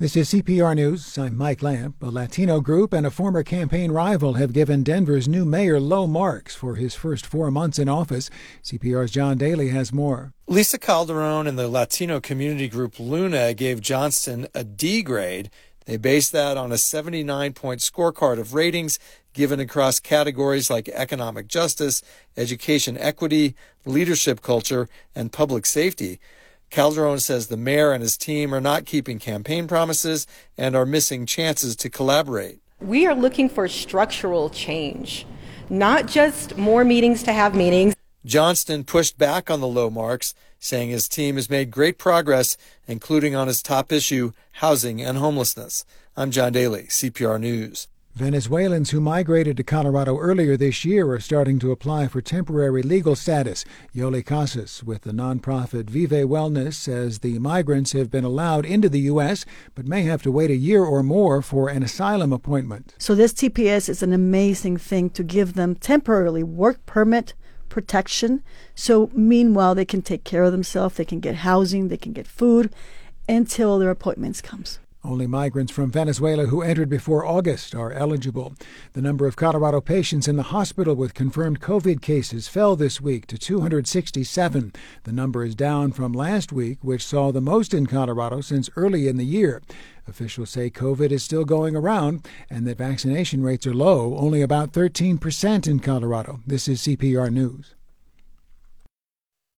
This is CPR News. I'm Mike Lamp. A Latino group and a former campaign rival have given Denver's new mayor low marks for his first 4 months in office. CPR's John Daly has more. Lisa Calderon and the Latino community group Luna gave Johnston a D grade. They based that on a 79-point scorecard of ratings given across categories like economic justice, education equity, leadership culture, and public safety. Calderon says the mayor and his team are not keeping campaign promises and are missing chances to collaborate. We are looking for structural change, not just more meetings to have meetings. Johnston pushed back on the low marks, saying his team has made great progress, including on his top issue, housing and homelessness. I'm John Daly, CPR News. Venezuelans who migrated to Colorado earlier this year are starting to apply for temporary legal status. Yoli Casas with the nonprofit Vive Wellness says the migrants have been allowed into the U.S. but may have to wait a year or more for an asylum appointment. So this TPS is an amazing thing to give them temporarily work permit protection. So meanwhile, they can take care of themselves. They can get housing. They can get food until their appointments comes. Only migrants from Venezuela who entered before August are eligible. The number of Colorado patients in the hospital with confirmed COVID cases fell this week to 267. The number is down from last week, which saw the most in Colorado since early in the year. Officials say COVID is still going around and that vaccination rates are low, only about 13% in Colorado. This is CPR News.